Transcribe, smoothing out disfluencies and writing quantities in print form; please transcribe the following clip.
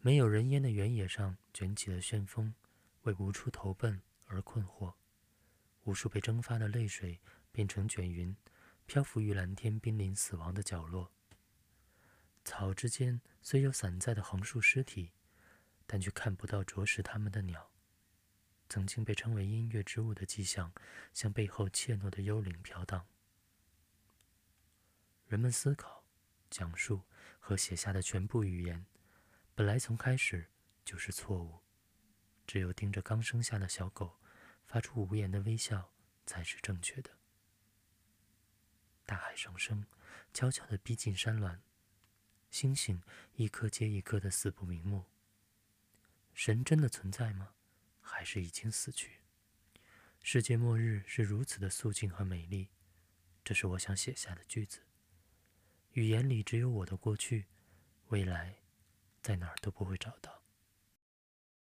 没有人烟的原野上卷起了旋风，为无处投奔而困惑。无数被蒸发的泪水变成卷云，漂浮于蓝天濒临死亡的角落。草之间虽有散在的横竖尸体，但却看不到啄食它们的鸟。曾经被称为音乐之物的迹象，向背后怯懦的幽灵飘荡。人们思考、讲述和写下的全部语言，本来从开始就是错误。只有盯着刚生下的小狗，发出无言的微笑，才是正确的。大海上升，悄悄地逼近山峦，星星一颗接一颗的死不瞑目。神真的存在吗？还是已经死去？世界末日是如此的肃静和美丽，这是我想写下的句子。语言里只有我的过去，未来在哪儿都不会找到。